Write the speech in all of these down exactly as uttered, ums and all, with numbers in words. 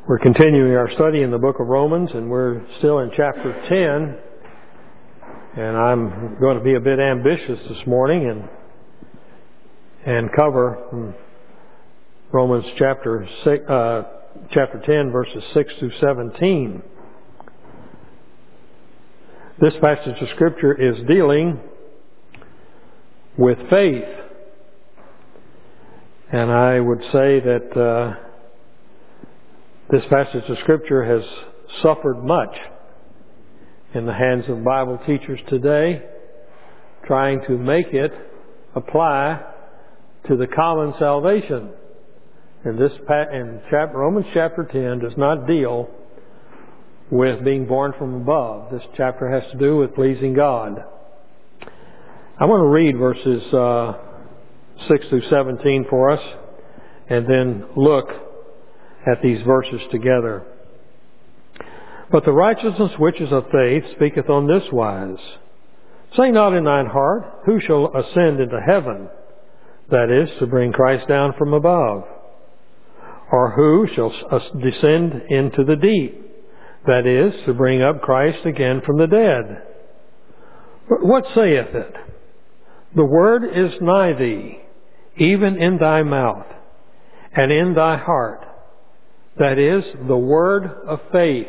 We're continuing our study in the book of Romans, and we're still in chapter ten. And I'm going to be a bit ambitious this morning and and cover Romans chapter six, uh, chapter ten, verses six through seventeen. This passage of Scripture is dealing with faith, and I would say that uh, this passage of Scripture has suffered much in the hands of Bible teachers today, trying to make it apply to the common salvation. And this in chapter, Romans chapter ten does not deal with being born from above. This chapter has to do with pleasing God. I want to read verses uh, six through seventeen for us, and then look at these verses together. But the righteousness which is of faith speaketh on this wise: Say not in thine heart, Who shall ascend into heaven? That is, to bring Christ down from above. Or who shall descend into the deep? That is, to bring up Christ again from the dead. But what saith it? The word is nigh thee, even in thy mouth, and in thy heart. That is, the word of faith.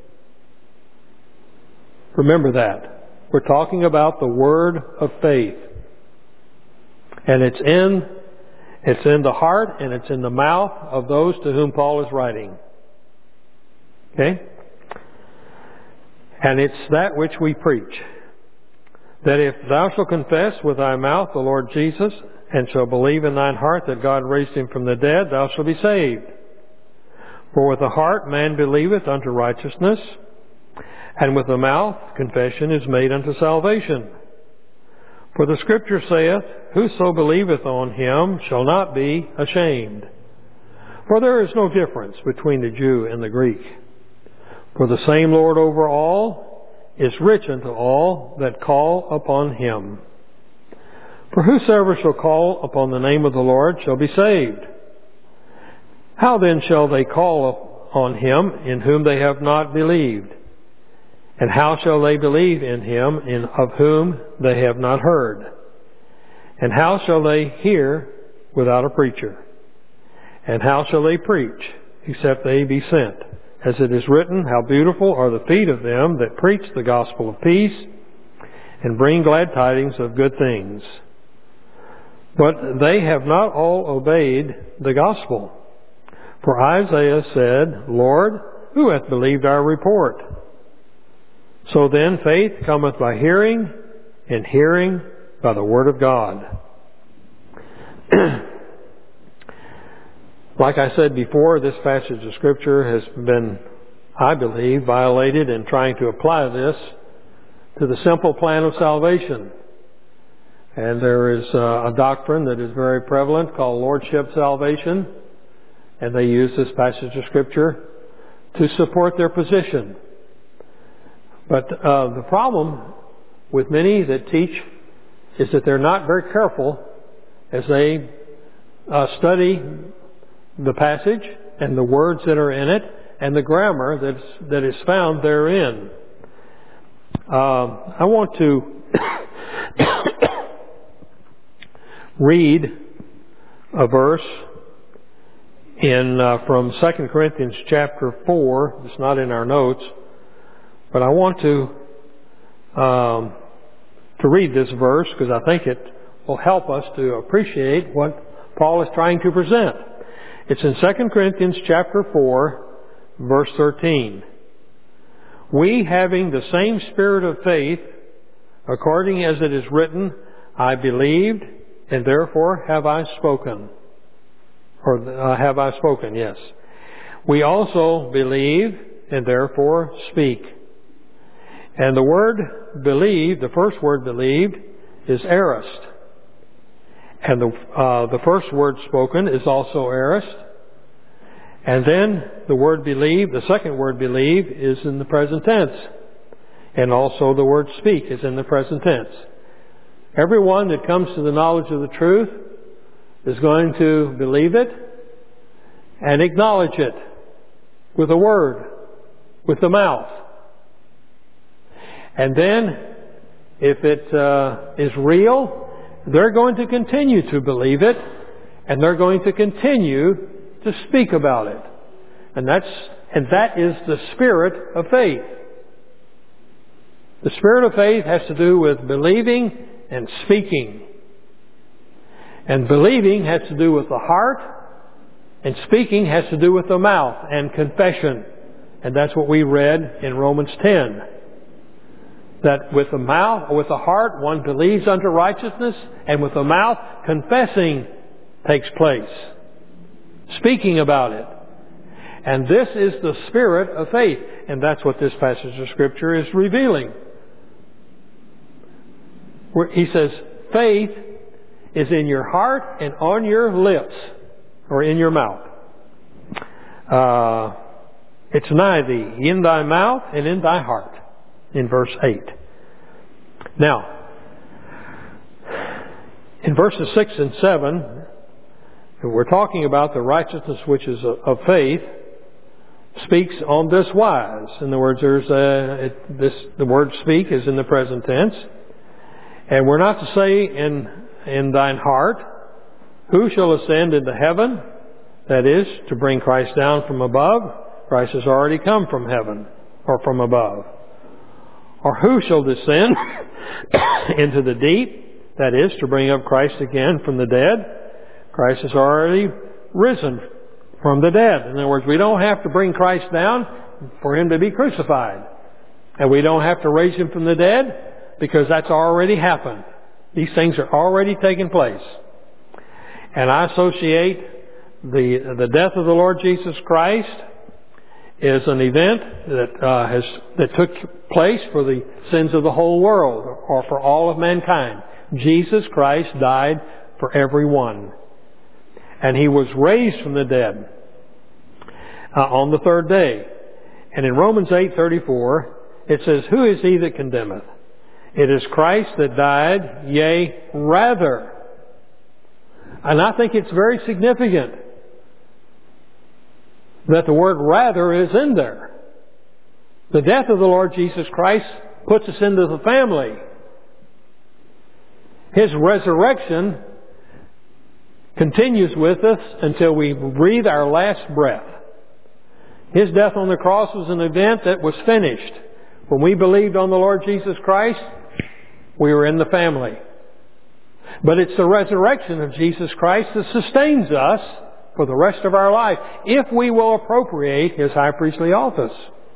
Remember that. We're talking about the word of faith. And it's in, it's in the heart and it's in the mouth of those to whom Paul is writing. Okay? And it's that which we preach. That if thou shalt confess with thy mouth the Lord Jesus, and shalt believe in thine heart that God raised him from the dead, thou shalt be saved. For with the heart man believeth unto righteousness, and with the mouth confession is made unto salvation. For the Scripture saith, Whoso believeth on him shall not be ashamed. For there is no difference between the Jew and the Greek. For the same Lord over all is rich unto all that call upon him. For whosoever shall call upon the name of the Lord shall be saved. How then shall they call on him in whom they have not believed? And how shall they believe in him in of whom they have not heard? And how shall they hear without a preacher? And how shall they preach except they be sent? As it is written, How beautiful are the feet of them that preach the gospel of peace and bring glad tidings of good things. But they have not all obeyed the gospel. For Isaiah said, Lord, who hath believed our report? So then faith cometh by hearing, and hearing by the word of God. Like I said before, this passage of Scripture has been, I believe, violated in trying to apply this to the simple plan of salvation. And there is a doctrine that is very prevalent called Lordship Salvation. And they use this passage of Scripture to support their position. But uh, the problem with many that teach is that they're not very careful as they uh, study the passage and the words that are in it and the grammar that's, that is found therein. Uh, I want to read a verse in uh, from Second Corinthians chapter four. It's not in our notes, but I want to um, to read this verse because I think it will help us to appreciate what Paul is trying to present. It's in Second Corinthians chapter four, verse thirteen. We, having the same spirit of faith, according as it is written, I believed, and therefore have I spoken. Or uh, have I spoken, yes. We also believe, and therefore speak. And the word believe, the first word believed, is aorist. And the, uh, the first word spoken is also aorist. And then the word believe, the second word believe, is in the present tense. And also the word speak is in the present tense. Everyone that comes to the knowledge of the truth is going to believe it and acknowledge it. with a word, with the mouth. And then, if it uh, is real, they're going to continue to believe it, and they're going to continue to speak about it. And that's and that is the spirit of faith. The spirit of faith has to do with believing and speaking. And believing has to do with the heart, and speaking has to do with the mouth and confession. And that's what we read in Romans ten. That with the mouth or with the heart one believes unto righteousness, and with the mouth confessing takes place. Speaking about it. And this is the spirit of faith. And that's what this passage of Scripture is revealing. Where he says, faith is in your heart and on your lips, or in your mouth. Uh, it's nigh thee, in thy mouth and in thy heart, in verse eight. Now, in verses six and seven, we're talking about the righteousness which is of faith, speaks on this wise. In other words, there's a, it, this, the word speak is in the present tense. And we're not to say in, in thine heart, who shall ascend into heaven? That is, to bring Christ down from above. Christ has already come from heaven, or from above. Or who shall descend into the deep? That is, to bring up Christ again from the dead. Christ has already risen from the dead. In other words, we don't have to bring Christ down for Him to be crucified. And we don't have to raise Him from the dead because that's already happened. These things are already taking place. And I associate the, the death of the Lord Jesus Christ is an event that uh, has that took place for the sins of the whole world, or for all of mankind. Jesus Christ died for everyone. And He was raised from the dead uh, on the third day. And in Romans eight thirty-four, it says, who is he that condemneth? It is Christ that died, yea, rather. And I think it's very significant that the word rather is in there. The death of the Lord Jesus Christ puts us into the family. His resurrection continues with us until we breathe our last breath. His death on the cross was an event that was finished. When we believed on the Lord Jesus Christ, we were in the family. But it's the resurrection of Jesus Christ that sustains us for the rest of our life, if we will appropriate His high priestly office.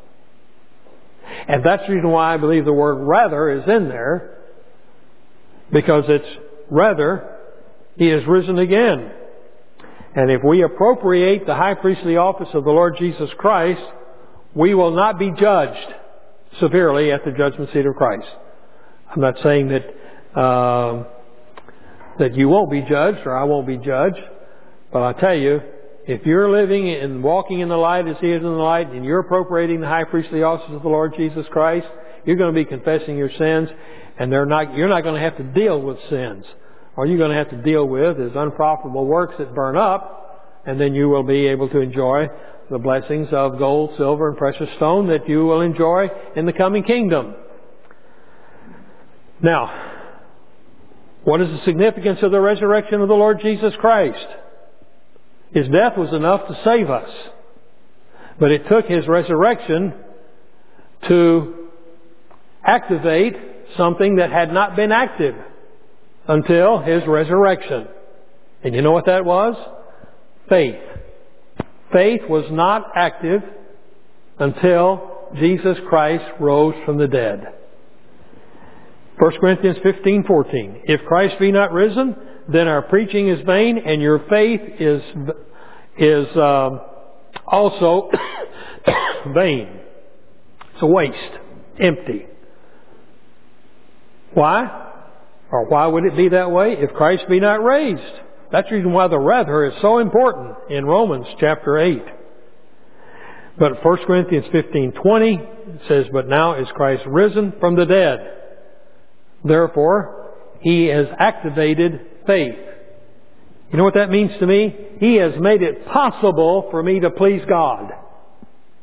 And that's the reason why I believe the word rather is in there, because it's rather He is risen again. And if we appropriate the high priestly office of the Lord Jesus Christ, we will not be judged severely at the judgment seat of Christ. I'm not saying that uh, that you won't be judged, or I won't be judged, but I tell you, if you're living and walking in the light as He is in the light, and you're appropriating the high priestly office of the Lord Jesus Christ, you're going to be confessing your sins, and they're not. You're not going to have to deal with sins. All you're going to have to deal with is unprofitable works that burn up, and then you will be able to enjoy the blessings of gold, silver, and precious stone that you will enjoy in the coming kingdom. Now, what is the significance of the resurrection of the Lord Jesus Christ? His death was enough to save us. But it took His resurrection to activate something that had not been active until His resurrection. And you know what that was? Faith. Faith was not active until Jesus Christ rose from the dead. First Corinthians fifteen fourteen. If Christ be not risen, then our preaching is vain, and your faith is is um, also vain. It's a waste, empty. Why? Or why would it be that way? If Christ be not raised. That's the reason why the rather is so important in Romans chapter eight. But First Corinthians fifteen twenty says, but now is Christ risen from the dead. Therefore, He has activated faith. You know what that means to me? He has made it possible for me to please God.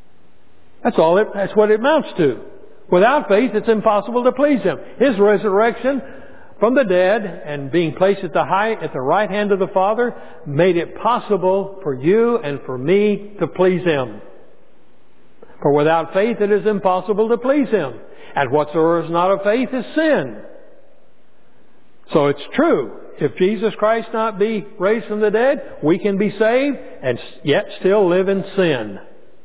That's all it, that's what it amounts to. Without faith, it's impossible to please Him. His resurrection from the dead and being placed at the high, at the right hand of the Father made it possible for you and for me to please Him. For without faith, it is impossible to please Him. And whatsoever is not of faith is sin. So it's true. If Jesus Christ not be raised from the dead, we can be saved and yet still live in sin.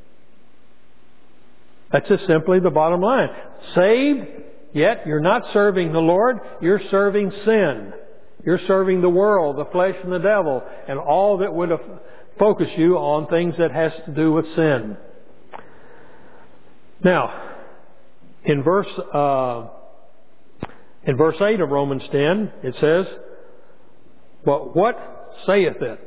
That's just simply the bottom line. Saved, yet you're not serving the Lord, you're serving sin. You're serving the world, the flesh and the devil, and all that would focus you on things that has to do with sin. Now, in verse uh, in verse eight of Romans ten, it says, "But what saith it?"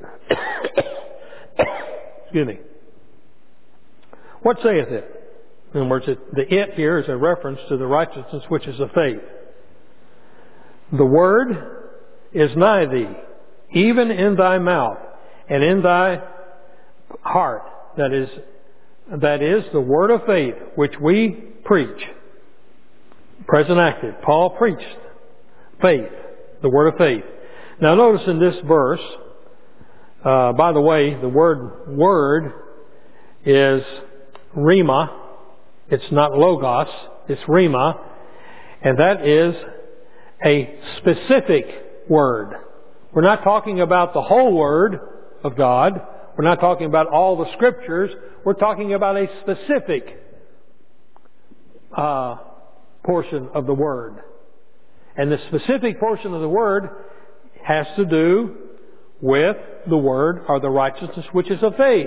Excuse me. What saith it? In other words, it, the it here is a reference to the righteousness which is of faith. The word is nigh thee, even in thy mouth and in thy heart. That is, that is the word of faith which we preach. Present active. Paul preached faith, the word of faith. Now notice in this verse, uh, by the way, the word word is rhema. It's not logos, it's rhema, and that is a specific word. We're not talking about the whole Word of God. We're not talking about all the Scriptures. We're talking about a specific uh, portion of the Word. And the specific portion of the Word has to do with the Word or the righteousness which is of faith.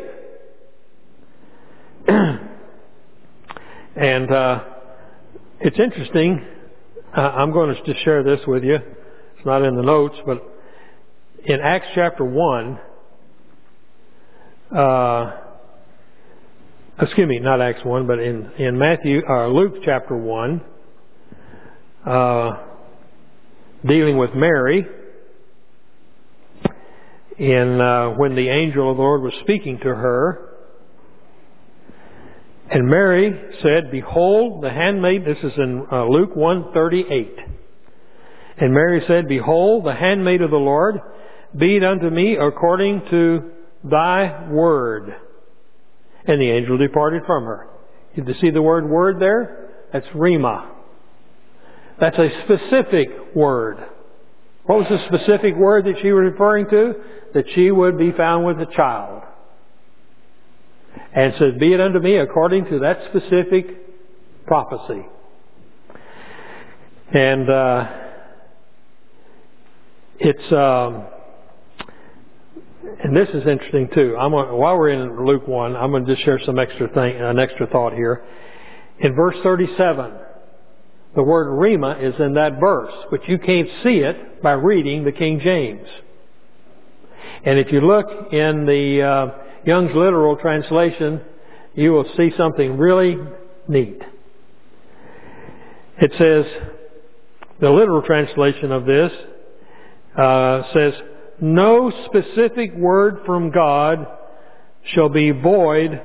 And uh, it's interesting. Uh, I'm going to just share this with you. It's not in the notes, but in Acts chapter one, uh, excuse me, not Acts one, but in in Matthew, uh, Luke chapter one, uh, dealing with Mary, in uh, when the angel of the Lord was speaking to her. And Mary said, "Behold, the handmaid," this is in uh, Luke one thirty-eight. And Mary said, "Behold, the handmaid of the Lord, be it unto me according to thy word." And the angel departed from her. Did you see the word word there? That's rhema. That's a specific word. What was the specific word that she was referring to? That she would be found with a child. And said, "Be it unto me according to that specific prophecy." And uh, it's um, and this is interesting too. I'm gonna, while we're in Luke one, I'm going to just share some extra thing, an extra thought here. In verse thirty-seven, the word rhema is in that verse, but you can't see it by reading the King James. And if you look in the uh, Young's literal translation, you will see something really neat. It says, the literal translation of this uh, says, "No specific word from God shall be void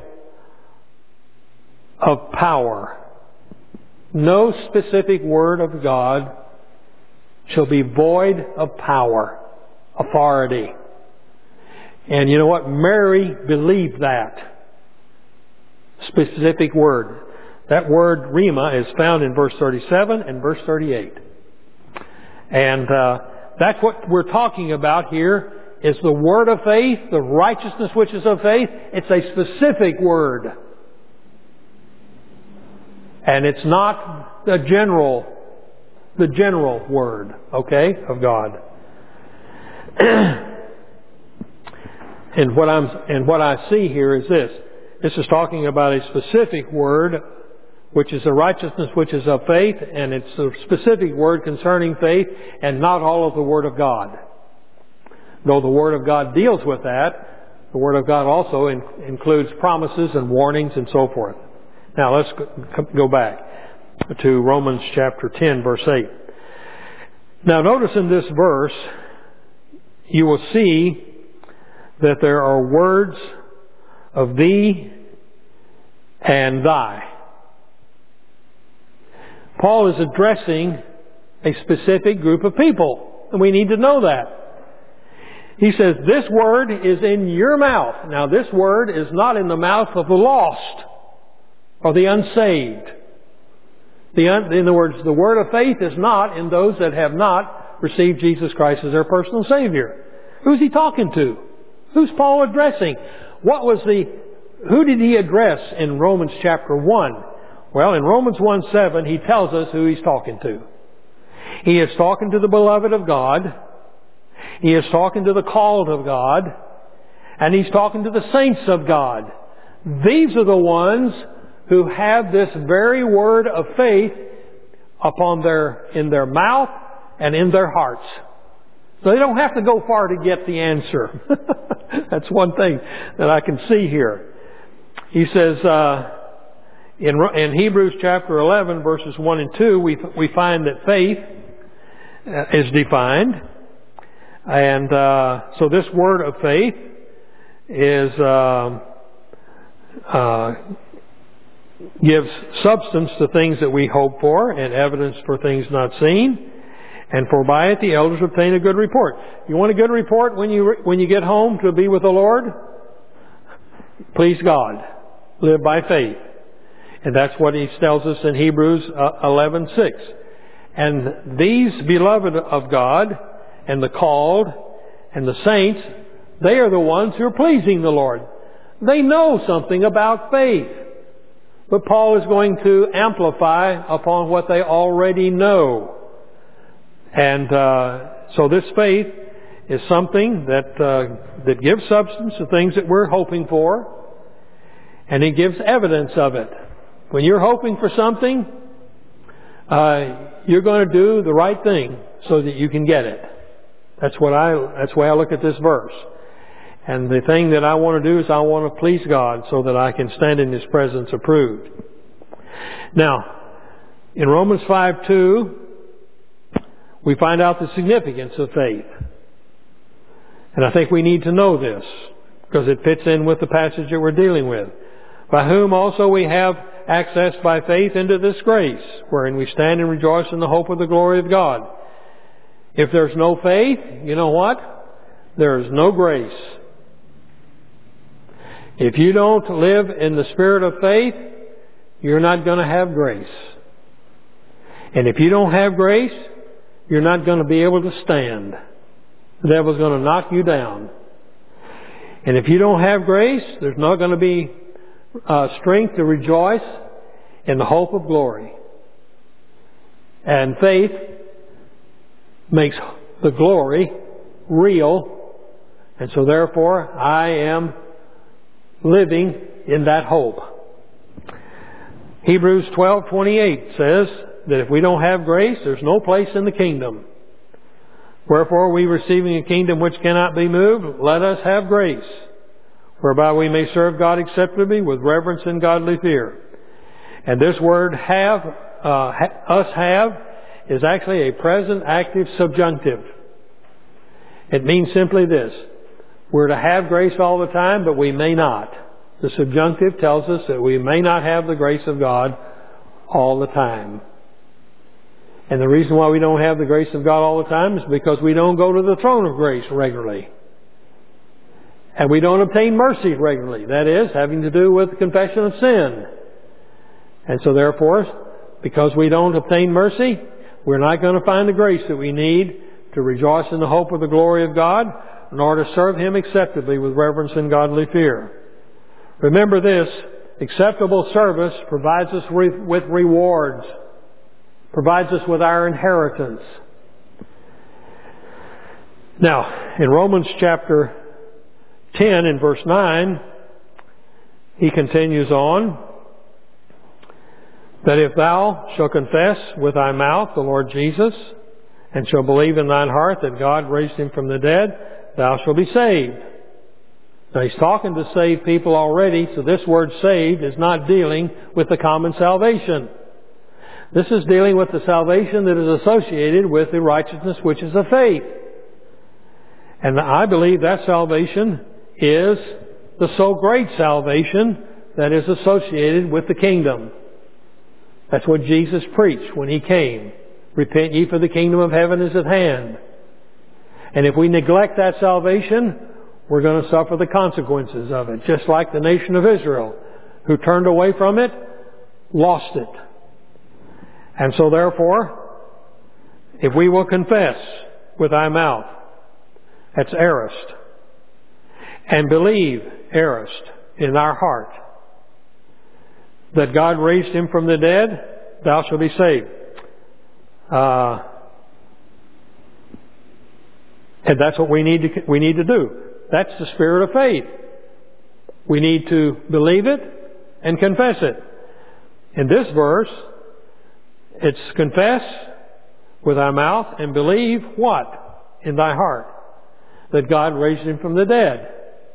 of power." No specific word of God shall be void of power, authority. And you know what? Mary believed that specific word. That word rhema is found in verse thirty-seven and verse thirty-eight. And uh, that's what we're talking about here, is the word of faith, the righteousness which is of faith. It's a specific word. And it's not the general, the general word, okay, of God. And what I'm and what I see here is this. This is talking about a specific word, which is the righteousness which is of faith, and it's a specific word concerning faith, and not all of the Word of God. Though the Word of God deals with that, the Word of God also in, includes promises and warnings and so forth. Now let's go back to Romans chapter ten, verse eight. Now notice in this verse, you will see that there are words of thee and thy. Paul is addressing a specific group of people, and we need to know that. He says, this word is in your mouth. Now, this word is not in the mouth of the lost or the unsaved. The un- in other words, the word of faith is not in those that have not received Jesus Christ as their personal Savior. Who's he talking to? Who's Paul addressing? What was the, who did he address in Romans chapter one? Well, in Romans one seven, he tells us who he's talking to. He is talking to the beloved of God. He is talking to the called of God. And he's talking to the saints of God. These are the ones who have this very word of faith upon their, in their mouth and in their hearts. So they don't have to go far to get the answer. That's one thing that I can see here. He says, uh, in, in Hebrews chapter eleven, verses one and two, we, we find that faith is defined. And uh, so this word of faith is uh, uh, gives substance to things that we hope for and evidence for things not seen. And for by it the elders obtain a good report. You want a good report when you when you get home to be with the Lord? Please God. Live by faith. And that's what he tells us in Hebrews eleven six. And these beloved of God and the called and the saints, they are the ones who are pleasing the Lord. They know something about faith. But Paul is going to amplify upon what they already know. And uh, so this faith is something that uh, that gives substance to things that we're hoping for. And it gives evidence of it. When you're hoping for something, uh, you're going to do the right thing so that you can get it. That's what I. That's the way I look at this verse. And the thing that I want to do is I want to please God so that I can stand in His presence approved. Now, in Romans five two, we find out the significance of faith. And I think we need to know this because it fits in with the passage that we're dealing with. By whom also we have access by faith into this grace, wherein we stand and rejoice in the hope of the glory of God. If there's no faith, you know what? There is no grace. If you don't live in the spirit of faith, you're not going to have grace. And if you don't have grace, you're not going to be able to stand. The devil's going to knock you down. And if you don't have grace, there's not going to be uh, strength to rejoice in the hope of glory. And faith makes the glory real. And so therefore, I am living in that hope. Hebrews twelve twenty-eight says that if we don't have grace, there's no place in the kingdom. Wherefore, we receiving a kingdom which cannot be moved, let us have grace, whereby we may serve God acceptably with reverence and godly fear. And this word have, uh, ha- us have, is actually a present active subjunctive. It means simply this. We're to have grace all the time, but we may not. The subjunctive tells us that we may not have the grace of God all the time. And the reason why we don't have the grace of God all the time is because we don't go to the throne of grace regularly. And we don't obtain mercy regularly. That is, having to do with confession of sin. And so therefore, because we don't obtain mercy, we're not going to find the grace that we need to rejoice in the hope of the glory of God, nor to serve Him acceptably with reverence and godly fear. Remember this, acceptable service provides us with rewards, provides us with our inheritance. Now, in Romans chapter ten and verse nine, he continues on, that if thou shalt confess with thy mouth the Lord Jesus, and shalt believe in thine heart that God raised Him from the dead, thou shalt be saved. Now he's talking to saved people already, so this word saved is not dealing with the common salvation. This is dealing with the salvation that is associated with the righteousness which is of faith. And I believe that salvation is the so great salvation that is associated with the kingdom. That's what Jesus preached when He came. Repent ye, for the kingdom of heaven is at hand. And if we neglect that salvation, we're going to suffer the consequences of it. Just like the nation of Israel, who turned away from it, lost it. And so therefore, if we will confess with our mouth, that's aorist, and believe, aorist, in our heart, that God raised Him from the dead, thou shalt be saved. Uh, and that's what we need to we need to do. That's the spirit of faith. We need to believe it and confess it. In this verse, it's confess with thy mouth and believe what? In thy heart. That God raised Him from the dead.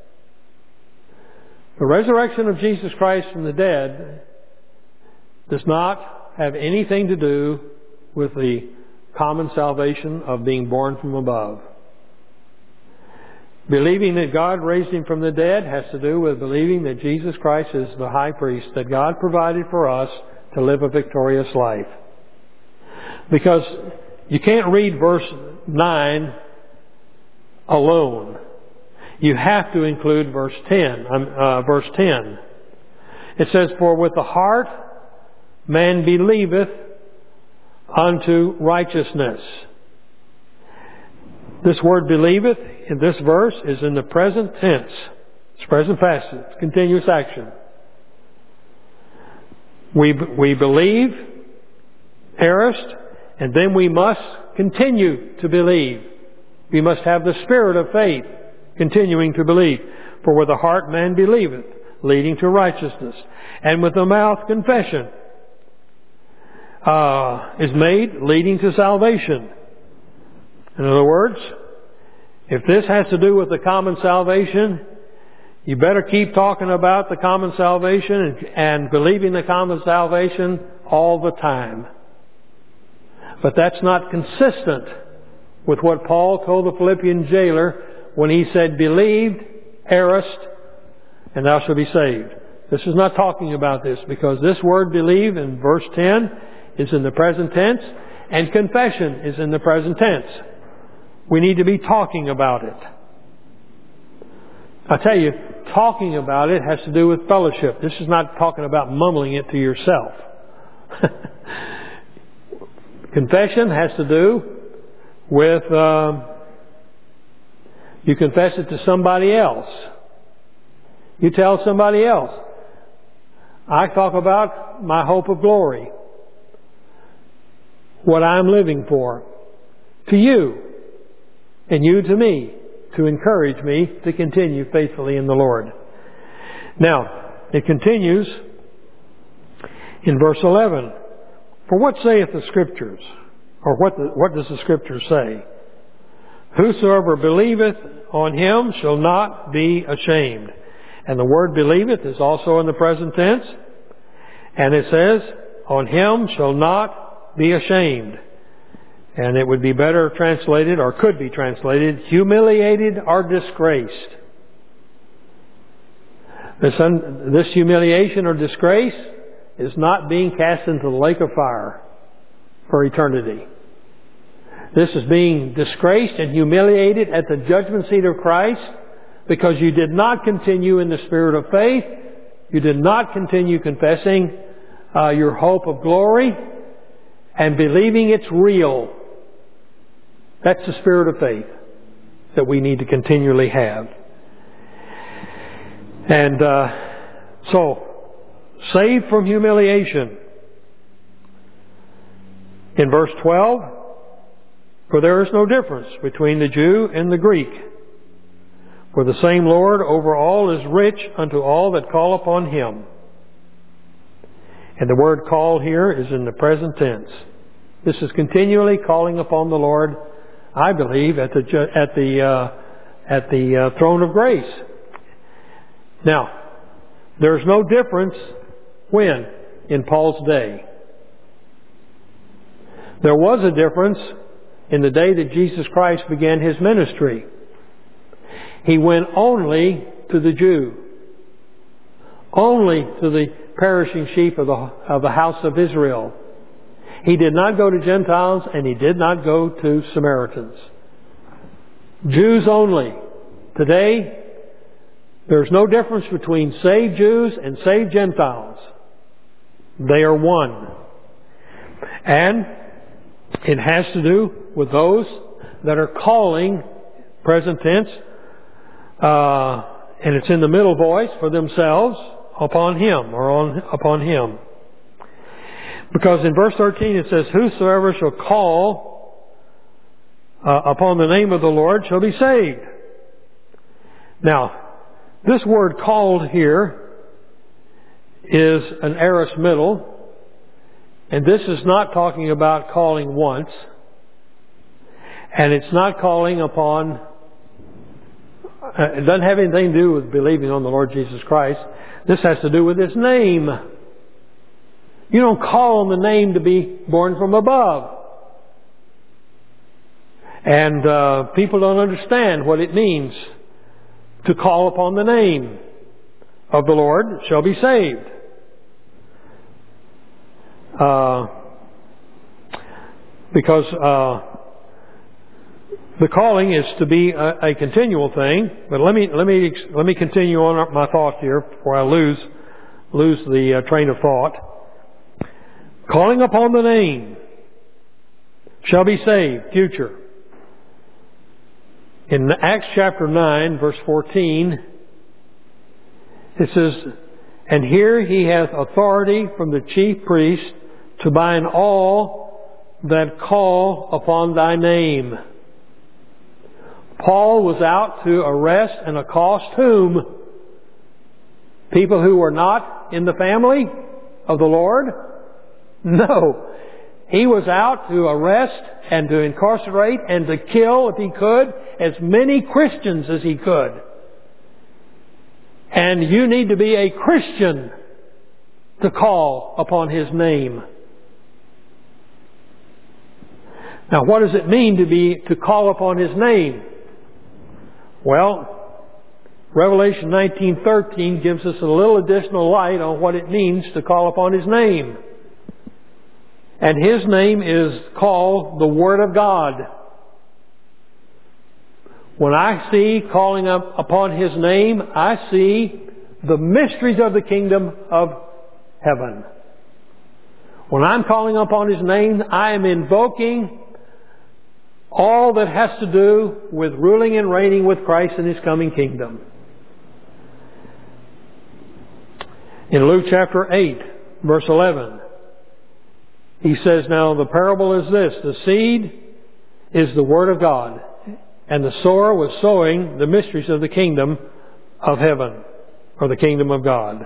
The resurrection of Jesus Christ from the dead does not have anything to do with the common salvation of being born from above. Believing that God raised Him from the dead has to do with believing that Jesus Christ is the high priest that God provided for us to live a victorious life. Because you can't read verse nine alone. You have to include verse ten. Uh, verse ten. It says, "For with the heart man believeth unto righteousness." This word "believeth" in this verse is in the present tense. It's present passive. It's continuous action. We we believe, aorist, and then we must continue to believe. We must have the spirit of faith, continuing to believe. For with the heart man believeth, leading to righteousness. And with the mouth confession uh, is made, leading to salvation. In other words, if this has to do with the common salvation, you better keep talking about the common salvation and, and believing the common salvation all the time. But that's not consistent with what Paul told the Philippian jailer when he said, "Believed, aorist, and thou shalt be saved." This is not talking about this, because this word "believe" in verse ten is in the present tense, and confession is in the present tense. We need to be talking about it. I tell you, talking about it has to do with fellowship. This is not talking about mumbling it to yourself. Confession has to do with um, you confess it to somebody else. You tell somebody else. I talk about my hope of glory, what I'm living for, to you, and you to me, to encourage me to continue faithfully in the Lord. Now, it continues in verse eleven. "For what saith the Scriptures?" Or what, the, what does the Scripture say? "Whosoever believeth on Him shall not be ashamed." And the word "believeth" is also in the present tense. And it says, "On Him shall not be ashamed." And it would be better translated, or could be translated, humiliated or disgraced. This, un, this humiliation or disgrace is not being cast into the lake of fire for eternity. This is being disgraced and humiliated at the judgment seat of Christ because you did not continue in the spirit of faith. You did not continue confessing uh, your hope of glory and believing it's real. That's the spirit of faith that we need to continually have. And uh, so, saved from humiliation. In verse twelve, "For there is no difference between the Jew and the Greek. For the same Lord over all is rich unto all that call upon Him." And the word "call" here is in the present tense. This is continually calling upon the Lord, I believe, at the at the uh, at the uh, throne of grace. Now, there's no difference when in Paul's day. There was a difference in the day that Jesus Christ began His ministry. He went only to the Jew, only to the perishing sheep of the, of the house of Israel. He did not go to Gentiles, and He did not go to Samaritans. Jews only. Today, there's no difference between saved Jews and saved Gentiles. They are one. And it has to do with those that are calling, present tense, uh, and it's in the middle voice, for themselves, upon Him, or on upon Him. Because in verse thirteen it says, whosoever shall call uh, upon the name of the Lord shall be saved. Now, this word called here is an aorist middle, and this is not talking about calling once, and it's not calling upon, uh, it doesn't have anything to do with believing on the Lord Jesus Christ. This has to do with His name. You don't call on the name to be born from above. And uh, people don't understand what it means to call upon the name of the Lord shall be saved. Uh, because uh, the calling is to be a, a continual thing. But let me let me let me continue on my thought here before I lose lose the uh, train of thought. Calling upon the name shall be saved, future. In Acts chapter nine, verse fourteen, it says, and here he hath authority from the chief priest to bind all that call upon thy name. Paul was out to arrest and accost whom? People who were not in the family of the Lord? No. He was out to arrest and to incarcerate and to kill, if he could, as many Christians as he could. And you need to be a Christian to call upon His name. Now, what does it mean to be to call upon His name? Well, Revelation nineteen thirteen gives us a little additional light on what it means to call upon His name. And His name is called the Word of God. When I see calling up upon His name, I see the mysteries of the kingdom of heaven. When I'm calling upon His name, I am invoking all that has to do with ruling and reigning with Christ in His coming kingdom. In Luke chapter eight, verse eleven, He says, now the parable is this, the seed is the Word of God, and the sower was sowing the mysteries of the kingdom of heaven, or the kingdom of God.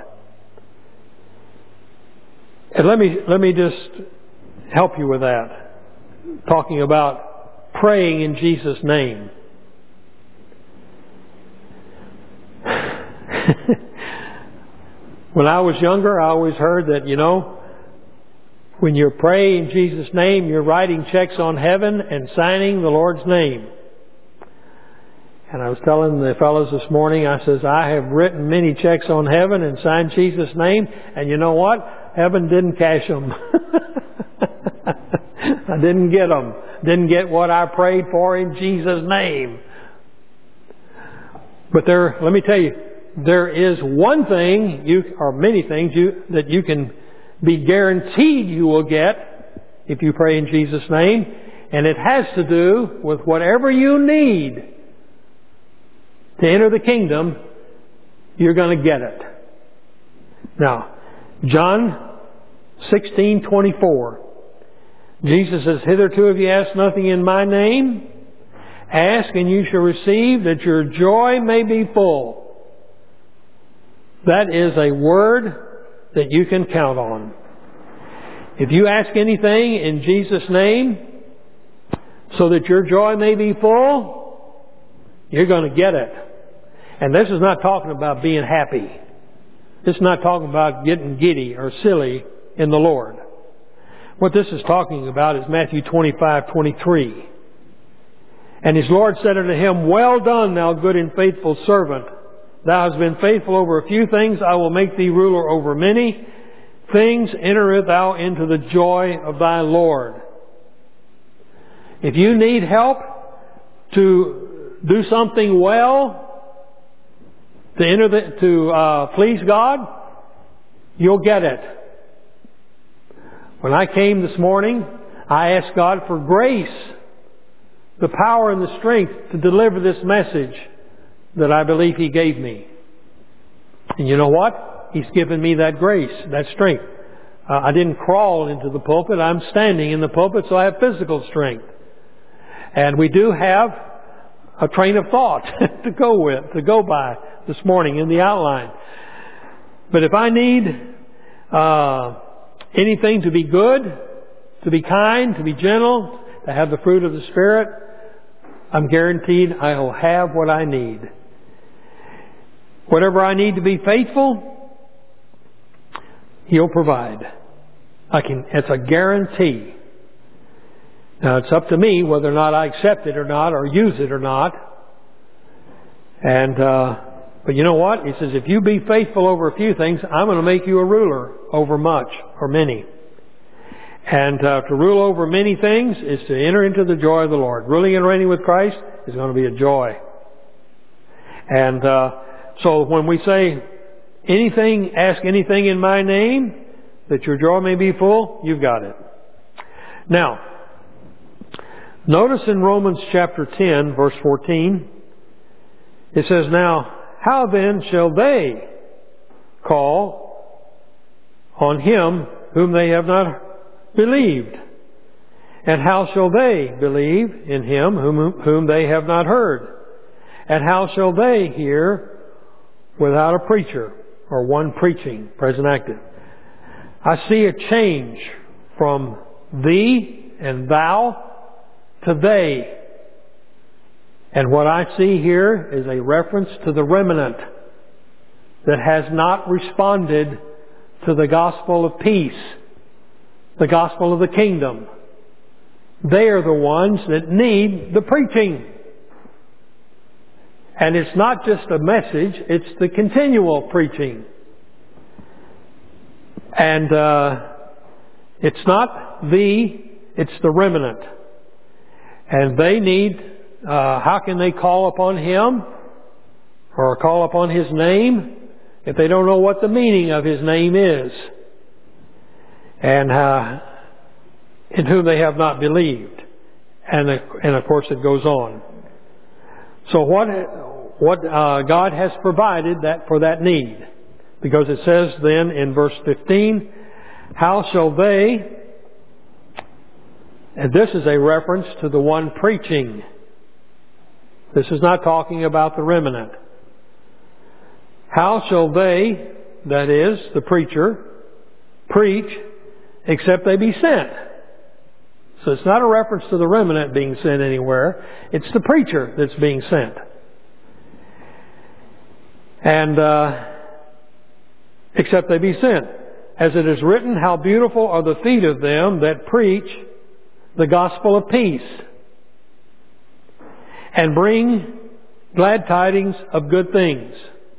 And let me, let me just help you with that, talking about praying in Jesus' name. When I was younger, I always heard that, you know, when you pray in Jesus' name, you're writing checks on heaven and signing the Lord's name. And I was telling the fellows this morning, I says, I have written many checks on heaven and signed Jesus' name, and you know what? Heaven didn't cash them. I didn't get them. Didn't get what I prayed for in Jesus' name. But there, let me tell you, there is one thing, you, or many things you, that you can be guaranteed you will get if you pray in Jesus' name, and it has to do with whatever you need to enter the kingdom, you're going to get it. Now, John sixteen twenty-four, Jesus says, hitherto have you asked nothing in my name? Ask and you shall receive, that your joy may be full. That is a word that you can count on. If you ask anything in Jesus' name, so that your joy may be full, you're going to get it. And this is not talking about being happy. This is not talking about getting giddy or silly in the Lord. What this is talking about is Matthew twenty-five twenty-three. And his Lord said unto him, well done, thou good and faithful servant. Thou hast been faithful over a few things. I will make thee ruler over many. things entereth thou into the joy of thy Lord. If you need help to do something well, to enter the, to uh, please God, you'll get it. When I came this morning, I asked God for grace, the power and the strength to deliver this message that I believe He gave me. And you know what? He's given me that grace, that strength. Uh, I didn't crawl into the pulpit. I'm standing in the pulpit, so I have physical strength. And we do have a train of thought to go with, to go by this morning in the outline. But if I need uh, anything to be good, to be kind, to be gentle, to have the fruit of the Spirit, I'm guaranteed I will have what I need. Whatever I need to be faithful, He'll provide. I can. It's a guarantee. Now it's up to me whether or not I accept it or not, or use it or not. And uh, but you know what? He says, if you be faithful over a few things, I'm going to make you a ruler over much or many. And uh, to rule over many things is to enter into the joy of the Lord. Ruling and reigning with Christ is going to be a joy. And uh, so when we say anything, ask anything in my name, that your joy may be full, you've got it. Now, notice in Romans chapter ten, verse fourteen, it says, now, how then shall they call on Him whom they have not believed? And how shall they believe in Him whom, whom they have not heard? And how shall they hear without a preacher, or one preaching, present active? I see a change from thee and thou to they. And what I see here is a reference to the remnant that has not responded to the gospel of peace, the gospel of the kingdom. They are the ones that need the preaching. And it's not just a message, it's the continual preaching. And uh, it's not the, it's the remnant. And they need, uh, how can they call upon Him or call upon His name if they don't know what the meaning of His name is? And uh, in whom they have not believed. And, and of course it goes on. So what what uh, God has provided that for that need. Because it says then in verse fifteen, how shall they, and this is a reference to the one preaching. This is not talking about the remnant. How shall they, that is, the preacher, preach except they be sent? So it's not a reference to the remnant being sent anywhere. It's the preacher that's being sent. And uh, except they be sent. As it is written, how beautiful are the feet of them that preach the gospel of peace and bring glad tidings of good things.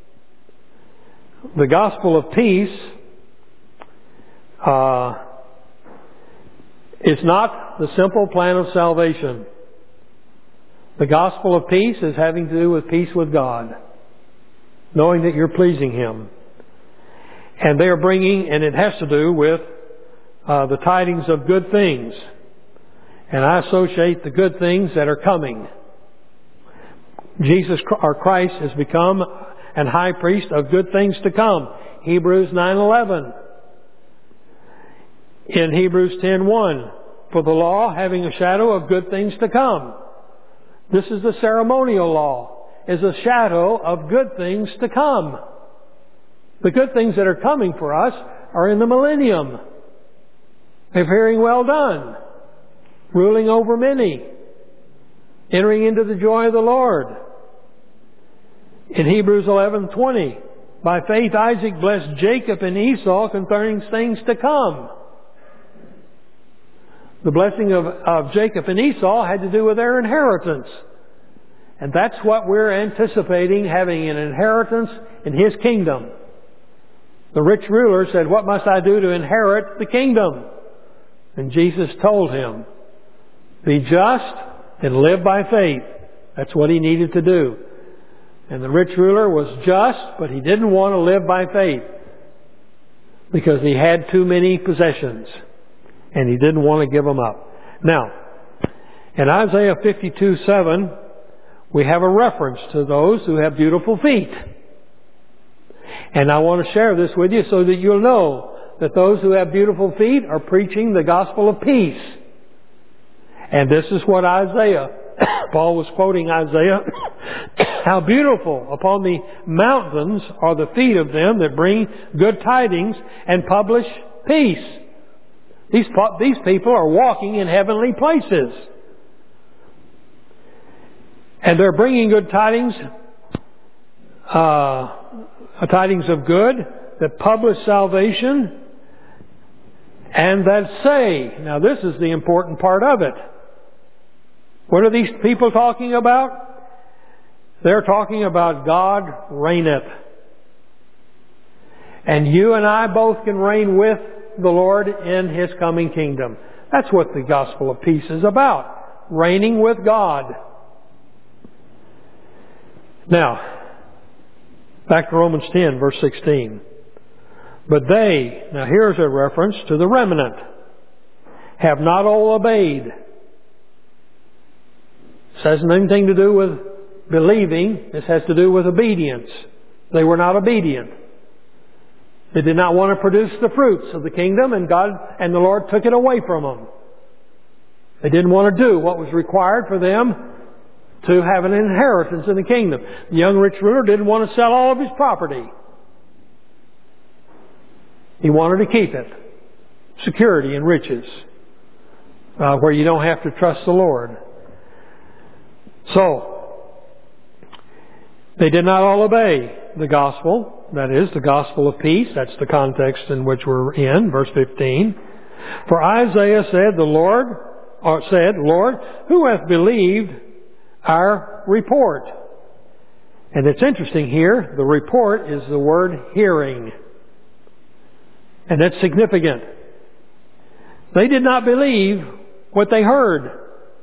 The gospel of peace uh, is not the simple plan of salvation. The gospel of peace is having to do with peace with God, knowing that you're pleasing Him. And they are bringing, and it has to do with uh, the tidings of good things. And I associate the good things that are coming. Jesus, our Christ, has become an high priest of good things to come. Hebrews nine eleven. In Hebrews ten one, for the law having a shadow of good things to come. This is the ceremonial law, is a shadow of good things to come. The good things that are coming for us are in the millennium. Of hearing well done, ruling over many, entering into the joy of the Lord. In Hebrews eleven twenty, by faith Isaac blessed Jacob and Esau concerning things to come. The blessing of, of Jacob and Esau had to do with their inheritance. And that's what we're anticipating, having an inheritance in His kingdom. The rich ruler said, "What must I do to inherit the kingdom?" And Jesus told him, "Be just and live by faith." That's what he needed to do. And the rich ruler was just, but he didn't want to live by faith because he had too many possessions and he didn't want to give them up. Now, in Isaiah fifty-two seven, we have a reference to those who have beautiful feet. And I want to share this with you so that you'll know that those who have beautiful feet are preaching the gospel of peace. And this is what Isaiah, Paul was quoting Isaiah, "How beautiful upon the mountains are the feet of them that bring good tidings and publish peace." These, these people are walking in heavenly places. And they're bringing good tidings, uh, tidings of good, that publish salvation, and that say, now this is the important part of it. What are these people talking about? They're talking about God reigneth. And you and I both can reign with the Lord in His coming kingdom. That's what the gospel of peace is about. Reigning with God. Now, back to Romans ten, verse sixteen. But they, now here's a reference to the remnant, have not all obeyed. This has anything to do with believing. This has to do with obedience. They were not obedient. They did not want to produce the fruits of the kingdom, and God and the Lord took it away from them. They didn't want to do what was required for them to have an inheritance in the kingdom. The young rich ruler didn't want to sell all of his property. He wanted to keep it. Security and riches. Uh, where you don't have to trust the Lord. So, they did not all obey the gospel. That is, the gospel of peace. That's the context in which we're in, verse fifteen. For Isaiah said, the Lord, or said, Lord, who hath believed our report? And it's interesting here, the report is the word hearing. And that's significant. They did not believe what they heard.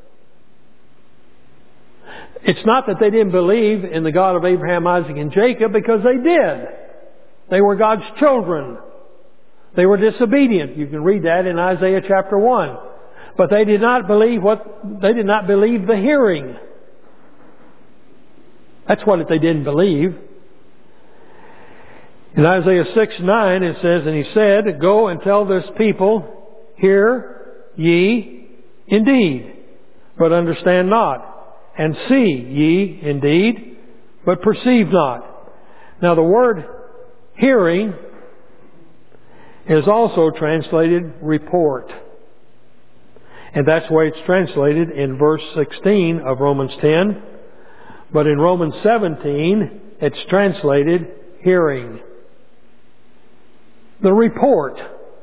It's not that they didn't believe in the God of Abraham, Isaac, and Jacob, because they did. They were God's children. They were disobedient. You can read that in Isaiah chapter one. But they did not believe what, they did not believe the hearing. That's what they didn't believe. In Isaiah six nine it says, and he said, go and tell this people, hear ye indeed, but understand not. And see ye indeed, but perceive not. Now the word hearing is also translated report. And that's why it's translated in verse sixteen of Romans ten. But in Romans seventeen, it's translated hearing. The report.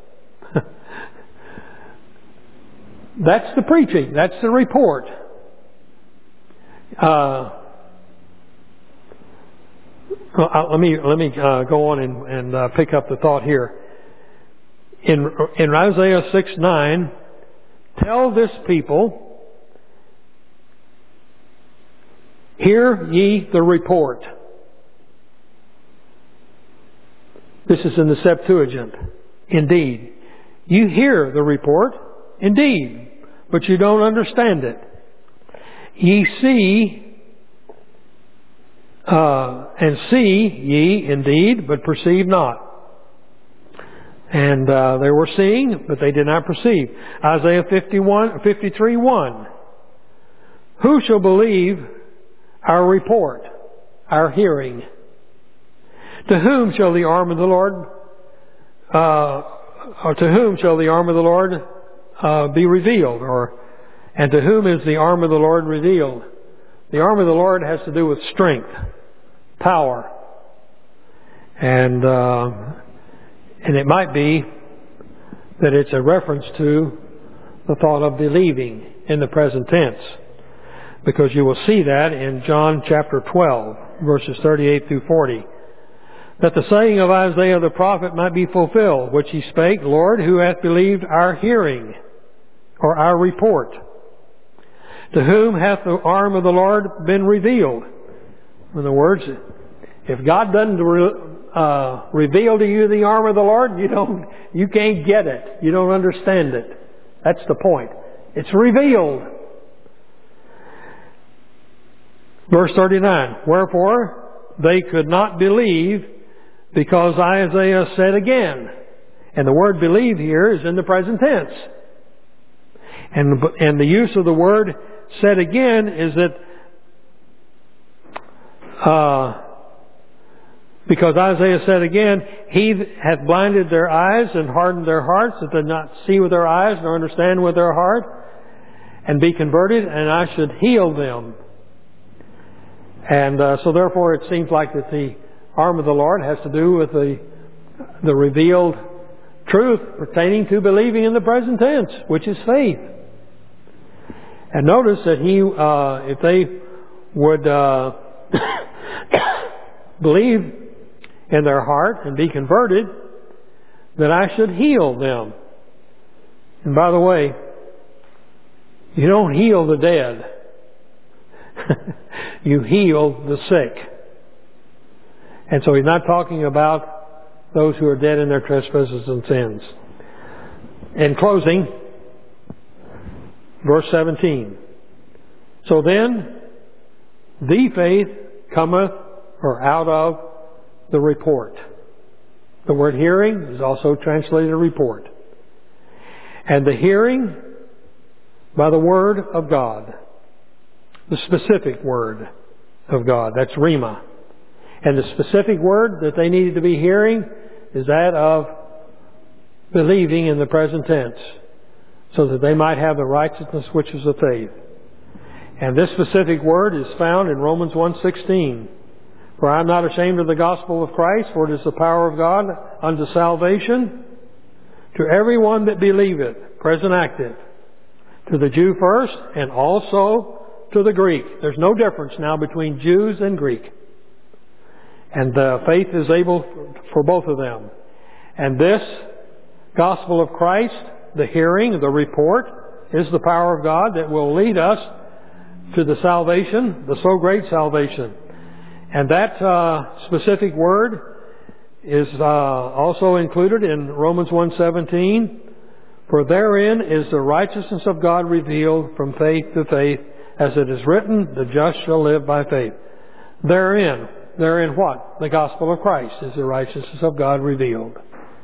That's the preaching. That's the report. Uh, well, let me let me uh, go on and, and uh, pick up the thought here. In in Isaiah six nine, tell this people, hear ye the report. This is in the Septuagint. Indeed. You hear the report, indeed, but you don't understand it. Ye see, uh, and see ye indeed, but perceive not. And uh, they were seeing, but they did not perceive. Isaiah fifty-one, fifty-three one. Who shall believe our report, our hearing? To whom shall the arm of the Lord, uh, or to whom shall the arm of the Lord uh, be revealed? Or, and to whom is the arm of the Lord revealed? The arm of the Lord has to do with strength, power, and uh, and it might be that it's a reference to the thought of believing in the present tense, because you will see that in John chapter twelve, verses thirty-eight through forty. that the saying of Isaiah the prophet might be fulfilled, which he spake, Lord, who hath believed our hearing, or our report? To whom hath the arm of the Lord been revealed? In other words, if God doesn't re, uh, reveal to you the arm of the Lord, you don't, you can't get it. You don't understand it. That's the point. It's revealed. Verse thirty-nine, wherefore they could not believe, because Isaiah said again. And the word believe here is in the present tense. And, and the use of the word said again is that, uh, because Isaiah said again, He hath blinded their eyes and hardened their hearts, that they not see with their eyes nor understand with their heart, and be converted, and I should heal them. And uh, so therefore it seems like that the arm of the Lord has to do with the the revealed truth pertaining to believing in the present tense, which is faith. And notice that he, uh, if they would uh, believe in their heart and be converted, that I should heal them. And by the way, you don't heal the dead. You heal the sick. And so he's not talking about those who are dead in their trespasses and sins. In closing, verse seventeen. So then, the faith cometh, or out of, the report. The word hearing is also translated report. And the hearing by the Word of God. The specific Word of God. That's Rhema. And the specific word that they needed to be hearing is that of believing in the present tense, so that they might have the righteousness which is of faith. And this specific word is found in Romans one sixteen. For I am not ashamed of the gospel of Christ, for it is the power of God unto salvation to everyone that believeth, present active, to the Jew first, and also to the Greek. There's no difference now between Jews and Greek. And uh, faith is able for both of them. And this gospel of Christ, the hearing, the report, is the power of God that will lead us to the salvation, the so great salvation. And that uh, specific word is uh, also included in Romans one seventeen. For therein is the righteousness of God revealed from faith to faith, as it is written, the just shall live by faith. Therein, therein what? The gospel of Christ is the righteousness of God revealed.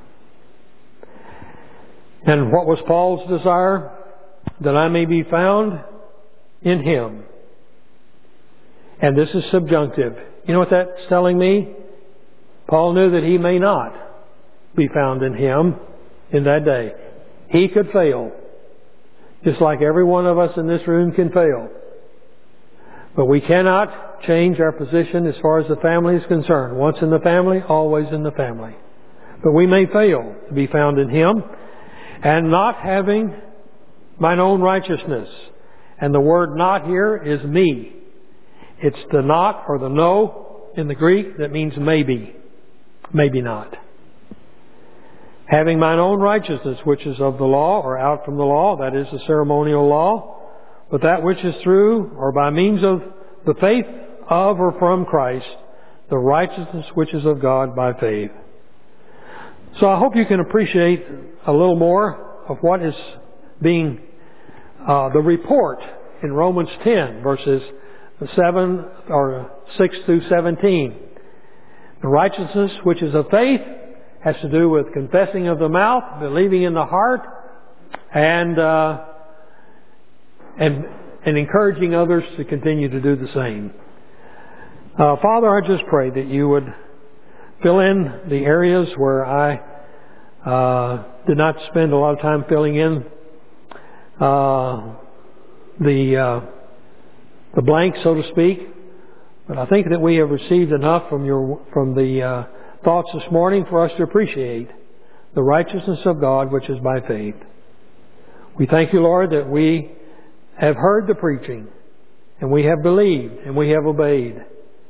And what was Paul's desire? That I may be found in Him. And this is subjunctive. You know what that's telling me? Paul knew that he may not be found in Him in that day. He could fail. Just like every one of us in this room can fail. But we cannot change our position as far as the family is concerned. Once in the family, always in the family. But we may fail to be found in Him, and not having mine own righteousness. And the word not here is me. It's the not or the no in the Greek that means maybe. Maybe not. Having mine own righteousness, which is of the law, or out from the law, that is the ceremonial law, but that which is through, or by means of the faith of or from Christ, the righteousness which is of God by faith. So I hope you can appreciate a little more of what is being, uh, the report in Romans ten, verses seven, or six through seventeen. The righteousness which is of faith has to do with confessing of the mouth, believing in the heart, and uh, and and encouraging others to continue to do the same. Uh, Father, I just pray that you would fill in the areas where I uh, did not spend a lot of time filling in uh, the uh, the blank, so to speak. But I think that we have received enough from your from the uh, thoughts this morning for us to appreciate the righteousness of God, which is by faith. We thank you, Lord, that we have heard the preaching, and we have believed, and we have obeyed.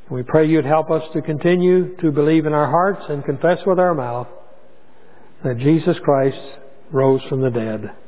We pray You'd help us to continue to believe in our hearts and confess with our mouth that Jesus Christ rose from the dead.